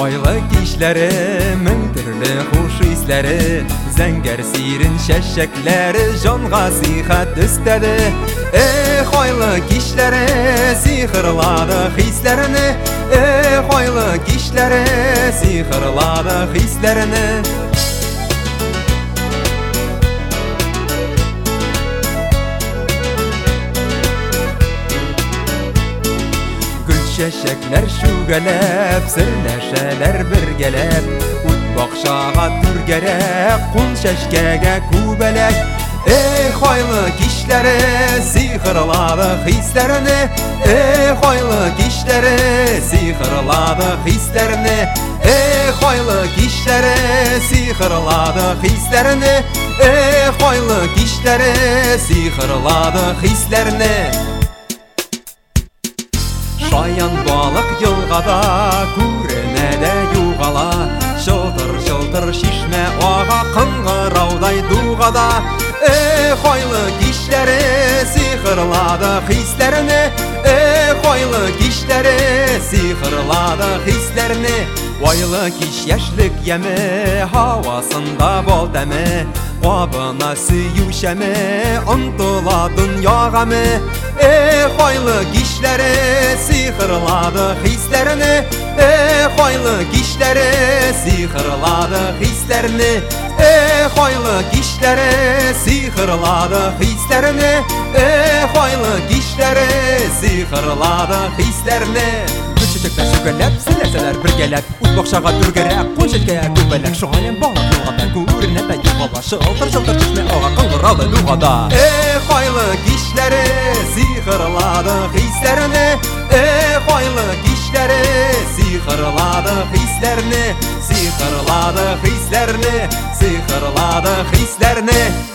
Айлы кишләре, мең төрле хуш исләре, зәңгәр сирен шәшәкләре җанга сихәт өстәде. Айлы кишләре, сихырлады хисләрне, айлы кишләре, сихырлады хисләрне. Чәчәкләр шүгәләп, серләшәләр бергәләп, ут бакчага түргәрәк, кун чәчкәгә күбәләк. Айлы кичләре, сихырлады хисләрне, айлы кичләре, сихырлады хисләрне, айлы кичләре, сихырлады хисләрне, айлы кичләре, сихырлады хисләрне. Шаян балык елгада күренә дә югала, шылтыр-шылтыр шишмә ага кыңгыраудай дугада. Айлы кичләре, сихырлады хисләрне, айлы кичләре, сихырлады хисләрне. Айлы кич яшьлек яме, һавасында бал тәме, кабына сөю шәме, ынтыла дөньягаме. Айлы кичләре, сихырлады хисләрне, айлы кичләре, сихырлады хисләрне, айлы кичләре, сихырлады хисләрне, айлы кичләре, сихырлады хисләрне. Чәчәкләр шүгәләп, серләшәләр бергәләп, ут бакчага түргәрәк, кун чәчкәгә күбәләк. Шаян балык елгада күренә дә югала, шылтыр-шылтыр шишмә ага кыңгыраудай дугада. Айлы кичләре, сихырлады хисләрне, айлы кичләре, сихырлады хисләрне, сихырлады хисләрне, сихырлады хисләрне.